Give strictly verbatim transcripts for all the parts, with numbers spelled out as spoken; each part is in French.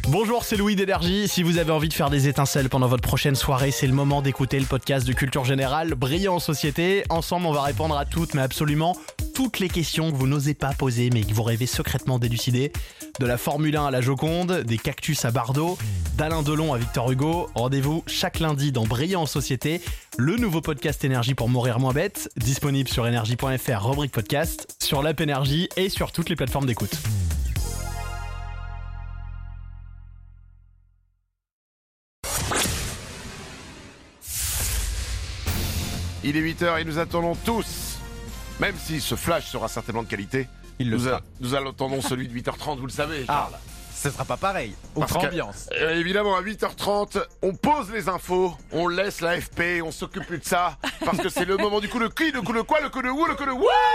Bonjour, c'est Louis d'Énergie. Si vous avez envie de faire des étincelles pendant votre prochaine soirée, c'est le moment d'écouter le podcast de Culture Générale, Brillant en Société. Ensemble, on va répondre à toutes, mais absolument toutes les questions que vous n'osez pas poser, mais que vous rêvez secrètement d'élucider. De la Formule un à la Joconde, des cactus à Bardot, d'Alain Delon à Victor Hugo. Rendez-vous chaque lundi dans Brillant en Société, le nouveau podcast Énergie pour mourir moins bête, disponible sur énergie point f r, rubrique podcast, sur l'app Énergie et sur toutes les plateformes d'écoute. Il est huit heures et nous attendons tous, même si ce flash sera certainement de qualité, Il le nous, sera. a- nous attendons celui de huit heures trente, vous le savez, Ah, Charles. ce sera pas pareil. Autre Parce que, ambiance. euh, évidemment, à huit heures trente, on pose les infos, on laisse la F P, on s'occupe plus de ça, parce que c'est le moment du coup de qui, le coup de quoi, le coup de où, le coup de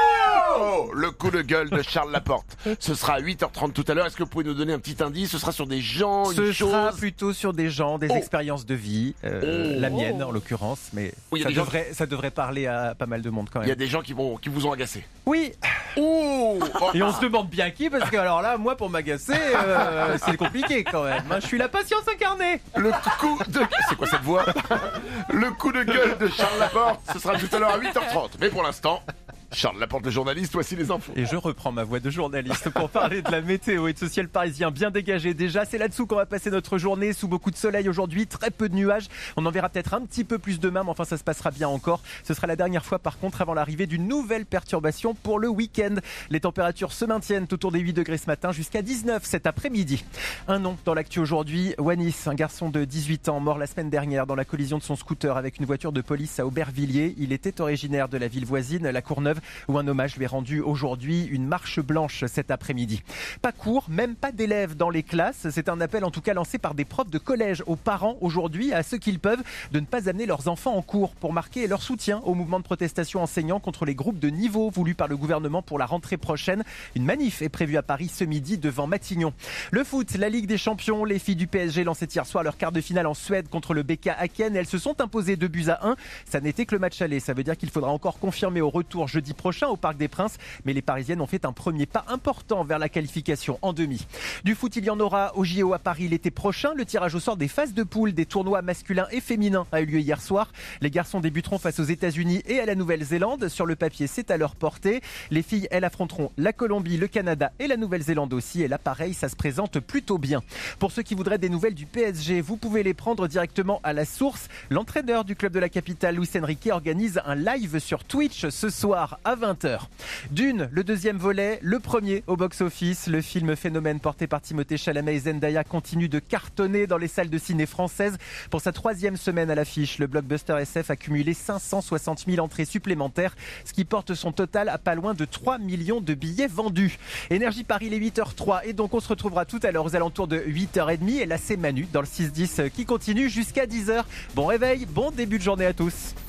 wow, le coup de gueule de Charles Laporte. Ce sera à huit heures trente tout à l'heure. Est-ce que vous pouvez nous donner un petit indice? Ce sera sur des gens, Ce une chose. sera plutôt sur des gens, des Oh. expériences de vie, euh, Oh. la mienne en l'occurrence, mais Oui, il y a ça, des gens- devrait, ça devrait parler à pas mal de monde quand Il y a même. des gens qui vont, qui vous ont agacé. Oui, Oh, oh. et on se demande bien qui, parce que alors là, moi pour m'agacer, euh, c'est compliqué quand même. Hein, je suis la patience incarnée. Le coup de... C'est quoi cette voix? Le coup de gueule de Charles Laporte, ce sera tout à l'heure à huit heures trente. Mais pour l'instant, Charles Laporte, le journaliste, voici les infos. Et je reprends ma voix de journaliste pour parler de la météo et de ce ciel parisien bien dégagé déjà. C'est là-dessous qu'on va passer notre journée, sous beaucoup de soleil aujourd'hui, très peu de nuages. On en verra peut-être un petit peu plus demain, mais enfin ça se passera bien encore. Ce sera la dernière fois par contre avant l'arrivée d'une nouvelle perturbation pour le week-end. Les températures se maintiennent autour des huit degrés ce matin jusqu'à dix-neuf cet après-midi. Un nom dans l'actu aujourd'hui, Wanis, un garçon de dix-huit ans mort la semaine dernière dans la collision de son scooter avec une voiture de police à Aubervilliers. Il était originaire de la ville voisine, la Courneuve, où un hommage lui est rendu aujourd'hui, une marche blanche cet après-midi. Pas court, même pas d'élèves dans les classes. C'est un appel en tout cas lancé par des profs de collège aux parents aujourd'hui, à ceux qu'ils peuvent, de ne pas amener leurs enfants en cours pour marquer leur soutien au mouvement de protestation enseignant contre les groupes de niveau voulus par le gouvernement pour la rentrée prochaine. Une manif est prévue à Paris ce midi devant Matignon. Le foot, la Ligue des Champions, les filles du P S G lançaient hier soir leur quart de finale en Suède contre le B K Häcken. Elles se sont imposées deux buts à un. Ça n'était que le match aller. Ça veut dire qu'il faudra encore confirmer au retour jeudi prochain au Parc des Princes. Mais les Parisiennes ont fait un premier pas important vers la qualification en demi. Du foot, il y en aura au J O à Paris l'été prochain. Le tirage au sort des phases de poule des tournois masculins et féminins a eu lieu hier soir. Les garçons débuteront face aux États-Unis et à la Nouvelle-Zélande. Sur le papier, c'est à leur portée. Les filles, elles affronteront la Colombie, le Canada et la Nouvelle-Zélande aussi. Et là, pareil, ça se présente plutôt bien. Pour ceux qui voudraient des nouvelles du P S G, vous pouvez les prendre directement à la source. L'entraîneur du club de la capitale, Luis Enrique, organise un live sur Twitch ce soir à vingt heures. Dune, le deuxième volet, le premier au box-office. Le film Phénomène porté par Timothée Chalamet et Zendaya continue de cartonner dans les salles de ciné françaises. Pour sa troisième semaine à l'affiche, le blockbuster S F a cumulé cinq cent soixante mille entrées supplémentaires, ce qui porte son total à pas loin de trois millions de billets vendus. Énergie Paris, les huit heures zéro trois, et donc on se retrouvera tout à l'heure aux alentours de huit heures trente. Et là, c'est Manu dans le six dix qui continue jusqu'à dix heures. Bon réveil, bon début de journée à tous.